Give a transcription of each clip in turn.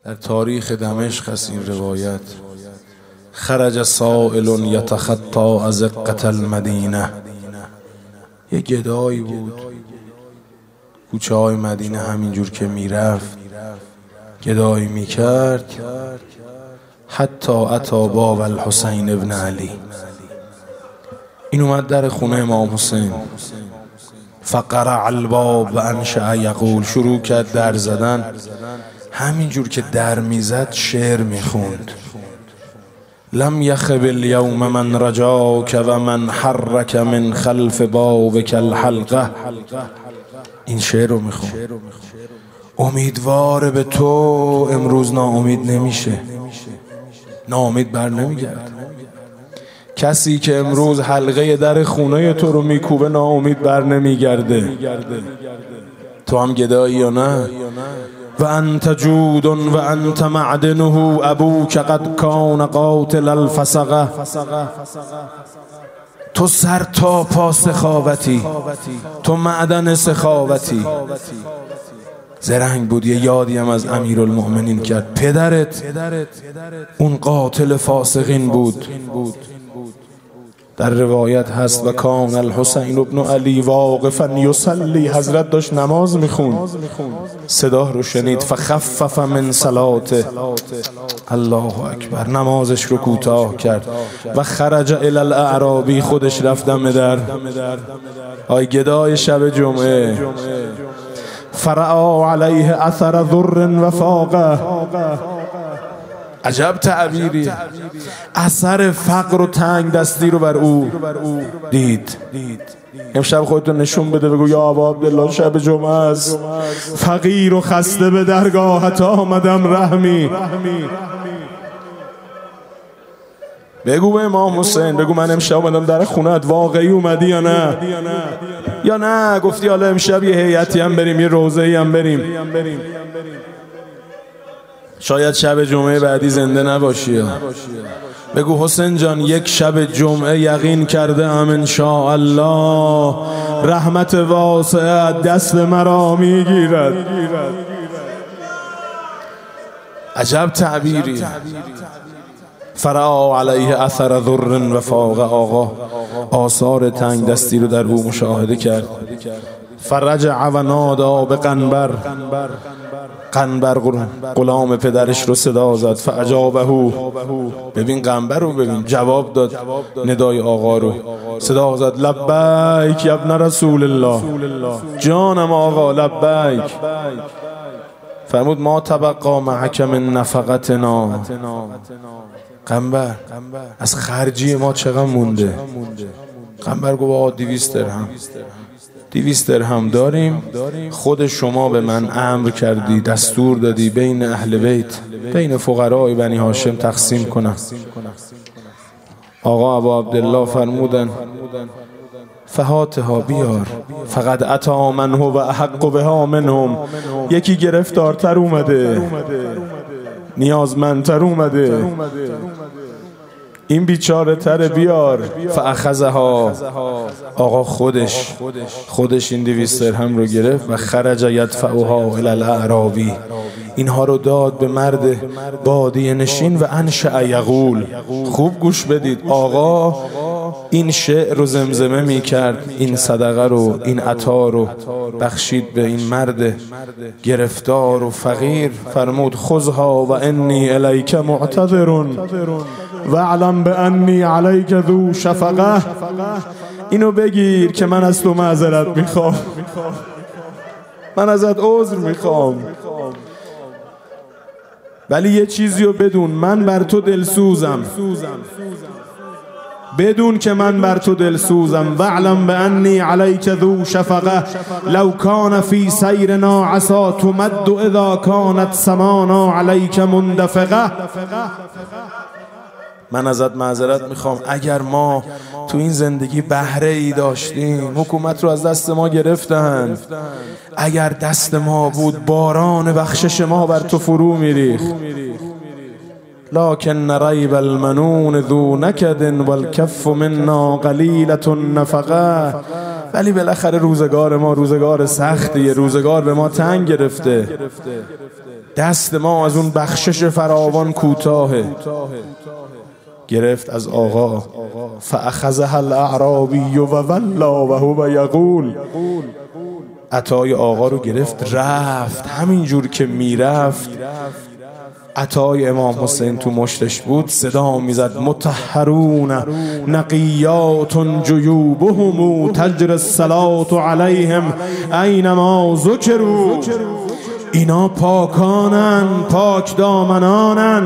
در تاریخ دمشق است این روایت. خرج سائل یتخطی ازقة المدینه. یه گدایی بود کوچه های مدینه، همینجور که میرفت گدایی میکرد حتی اتی باب الحسین ابن علی. این اومد در خونه امام حسین، فقرع الباب و انشأ یقول، شروع کرد در زدن. همینجور که در میزد شعر میخوند. لم یخب اليوم من رجاک و من حرک من خلف بابک الحلقه. این شعر رو میخوند. امیدوار به تو امروز ناامید نمیشه، ناامید بر نمیگرد. کسی که امروز حلقه در خونه تو رو میکوبه ناامید بر نمیگرده. تو هم گدایی یا نه؟ و انت جود و انت معدنه، ابوک قد کان قاتل الفسقه. تو سر تا پا سخاوتی، تو معدن سخاوتی. زرنگ بود. یه یادی هم از امیرالمؤمنین کرد. پدرت اون قاتل فاسقین بود. در روایت هست و کان الحسین ابن علی واقفا یصلی، حضرت داشت نماز میخوند، صدا رو شنید. فخفف من صلاته، الله اکبر، نمازش رو کوتاه کرد. و خرج الی الاعرابی، خودش رفت دم در. آی گدای شب جمعه. فرعا علیه اثر ضر و فاقه. عجب تعبیری. اثر فقر و تنگ دستی رو بر او دید. امشب خودتون نشون بده، بگو یا ابا عبدالله شب جمعه است، فقیر و خسته به درگاهت آمدم رحمی. بگو به امام حسین، بگو من امشب اومدم در خونت، واقعی اومدی یا نه؟ یا نه گفتی حالا امشب یه هیئتی هم بریم، یه روضه‌ای هم بریم. شاید شب جمعه بعدی زنده نباشی. بگو حسین جان یک شب جمعه یقین کرده ام ان شاء الله رحمت واسعه دست مرا میگیرد. عجب تعبیری. فرعا علیه اثر ضر و فاقه. آقا آثار تنگ دستی رو در او مشاهده کرد. فرجع و نادا به قنبر. قنبر غلام پدرش رو صدا زد. فاجابه، ببین قنبر رو ببین، جواب داد ندای آقا رو. صدا زد لبیک یا ابن رسول الله، جانم آقا لبیک. فرمود ما تبقا معک من نفقتنا. قنبر از خرجی ما چقدر مونده؟ قنبر گفت آقا 200 درهم. 200 درهم داریم. خود شما به من امر کردی، دستور دادی بین اهل بیت، بین فقرای بنی هاشم تقسیم کنم. آقا ابا عبدالله فرمودن فهاتها بیار. فقط اتا من هو و احق بها منهم. یکی گرفتارتر اومده، نیازمندتر اومده، این بیچاره تر بیار. فاخذها. آقا خودش این 200 درهم رو گرفت و خرج یدفعها الی الاعرابی. اینها رو داد به مرد بادیه نشین و انشأ یقول. خوب گوش بدید. آقا این شعر رو زمزمه می کرد، این صدقه رو، این عطا رو بخشید به این مرد گرفتار و فقیر. فرمود خذها و انی الیک معتذر و اعلم بانی علیک ذو شفقه. اینو بگیر که من از تو معذرت میخوام، من ازت عذر میخوام، ولی یه چیزی رو بدون، من بر تو دلسوزم. بدون که من بر تو دلسوزم. و اعلم بانی علیک ذو شفقه لو کان فی سیرنا عصا تمد اذا کانت سمانا علیک مندفقه. من ازت معذرت میخوام اگر ما تو این زندگی بهره ای داشتیم، حکومت رو از دست ما گرفتن، اگر دست ما بود باران بخشش ما بر تو فرو میریخت. لكن ریب المنون ذو نکد والکف منا قلیلة النفقه. ولی بالاخره روزگار ما روزگار سختیه، روزگار به ما تنگ گرفته. دست ما از اون بخشش فراوان کوتاهه. گرفت از آقا، فاخذها الاعرابی و ولا و هو یقول. عطای آقا رو گرفت رفت. همینجور که میرفت عطای امام حسین تو مشتش بود، صدا میزد مطهرون نقیات جیوبهم تجری الصلاة علیهم اینما ذکروا. اینا پاکانن، پاک دامنانن،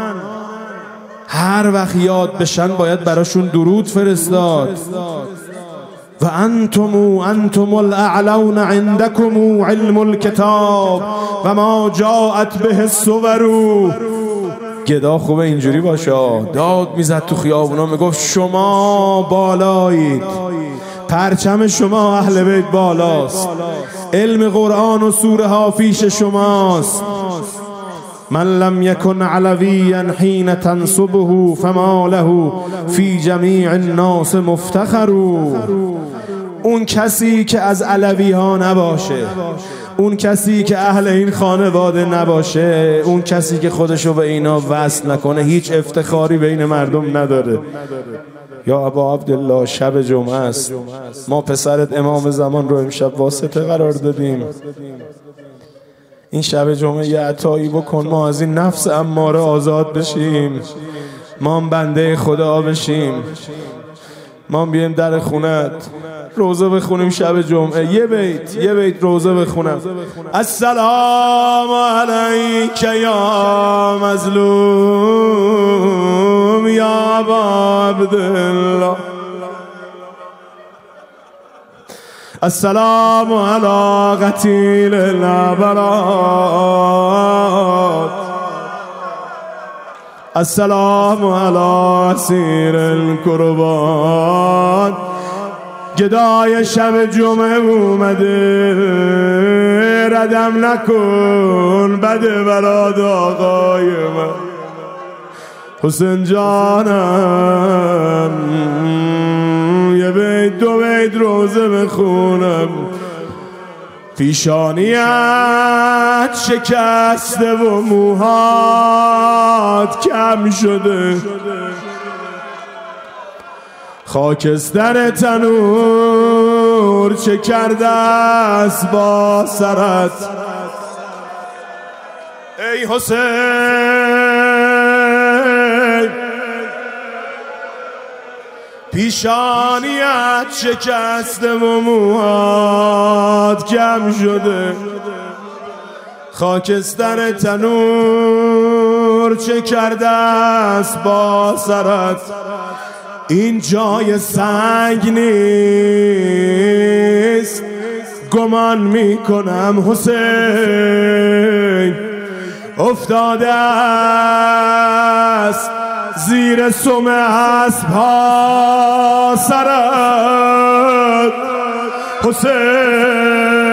هر وقت یاد بشن باید براشون درود فرستاد. و انتم الاعلون عندكم علم الكتاب و ما جاءت به الصور. گدا خوبه اینجوری باشه، داد میزد تو خیابونا میگفت شما بالایید، پرچم شما اهل بیت بالاست، علم قرآن و سوره ها پیش شماست. من لم يكن علويا حين تنصبه فما له في جميع الناس مفتخر. اون کسی که از علوی ها نباشه، اون کسی که اهل این خانواده نباشه، اون کسی که خودشو به اینا وصل نکنه، هیچ افتخاری بین مردم نداره. یا ابا عبدالله شب جمعه است، ما پسرت امام زمان رو امشب واسطه قرار دادیم. این شب جمعه یه عطایی بکن، ما از این نفس اماره آزاد بشیم، ما هم بنده خدا بشیم، ما هم بیایم در خونت روزه بخونیم شب جمعه، یه بیت روزه بخونم. السلام علیک یا مظلوم یا ابا عبدالله، السلام علی قتیل الابرار، السلام علی اسیر القربان. گدای شب جمعه اومده، ردم نکن بده برات آقای من حسین جانم. یه بیت دو بیت روزه بخونم. پیشانیت شکسته و موهات کم شده، خاکستر تنور چه کرده است با سرت ای حسین. پیشانیت شکسته و موهات کم شده، خاکستر تنور چه کرده است با سرت. این جای سنگ نیست، گمان میکنم حسین افتاده است زیر سم اسب‌ها سرت حسین.